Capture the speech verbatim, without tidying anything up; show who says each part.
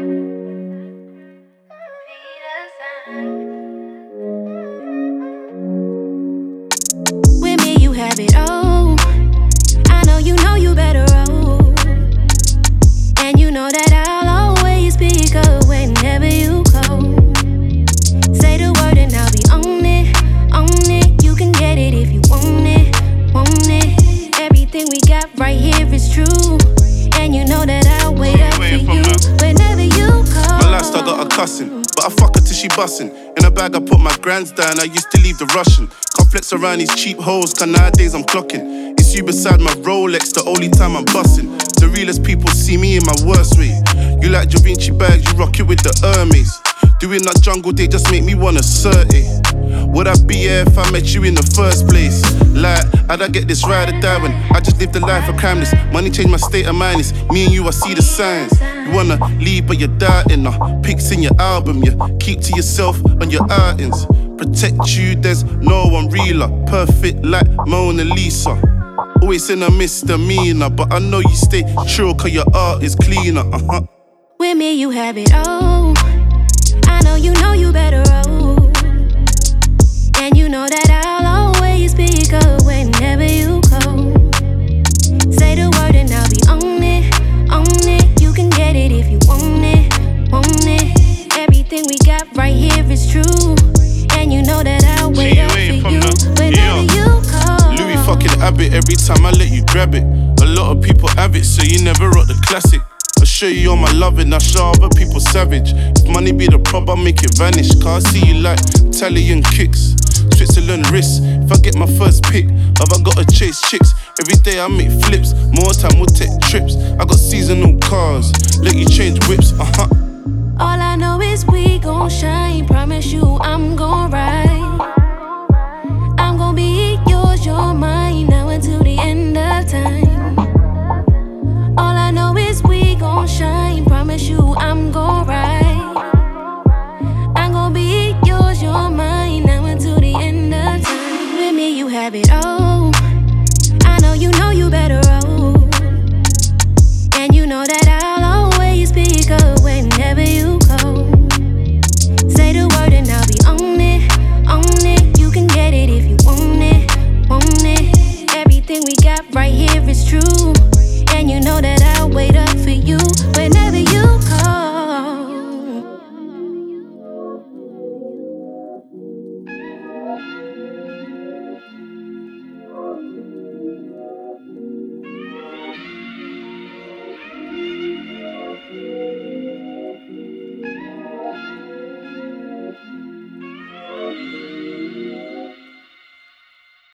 Speaker 1: With me, you have it all. I know you know you better roll. And you know that I'll always be good whenever you call. Say the word and I'll be on it, on it. You can get it if you want it, want it. Everything we got right here is true. And you know that I'll wait up for you whenever you call.
Speaker 2: My lifestyle got her cussing, but I fuck her till she bussin'. In a bag I put my grands down, I used to leave the Russian. Can't flex around these cheap hoes, cause nowadays I'm clocking. It's you beside my Rolex, the only time I'm bussin'. The realest people see me in my worst way. You like Da Vinci bags, you rock it with the Hermes. Doing that jungle, they just make me wanna cert it. Would I be here if I met you in the first place? Like, how'd I get this ride or die when I just lived the life of crimeless? Money changed my state of mind, it's me and you, I see the signs. You wanna leave but you're doubting, uh, pics in your album, you keep to yourself on your outings. Protect you, there's no one realer, perfect like Mona Lisa. Always in a misdemeanor, but I know you stay true cause your art is cleaner, uh-huh.
Speaker 1: With me you have it all. I know you know you better roll. And you know that I'll always be good whenever you call. Say the word and I'll be on it, on it. You can get it if you want it, want it. Everything we got right here is true. And you know that I'll wait up for you whenever you call.
Speaker 2: Louis fucking habit, every time I let you grab it. A lot of people have it, so you never rock the classic. I'll show you all my loving, I show other people savage. If money be the problem, I'll make it vanish. Cause I see you like Italian kicks, Switzerland wrists. If I get my first pick, have I gotta chase chicks? Every day I make flips, more time we'll take trips. I got seasonal cars, let you change whips, uh-huh.
Speaker 1: All I know is we gon' shine, promise you I'm gon'